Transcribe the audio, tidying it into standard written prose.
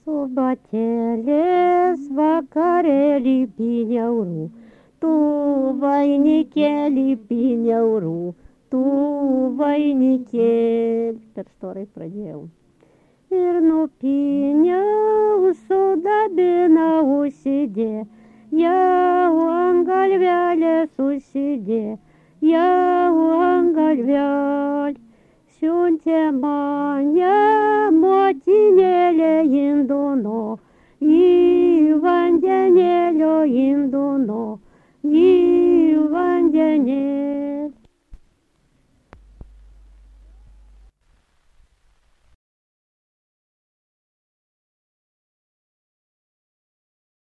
Batelės vakarėlį piniaurų, tu vainikėlį piniaurų, tu vainikėlį. Per storai pradėjau. Ir nupyniau sudabiną užsidė, jau ant galvelės užsidė, jau ant galvelės. Siuntė mane motinėlė Induno, į vandenėlio Induno, į vandenėlio.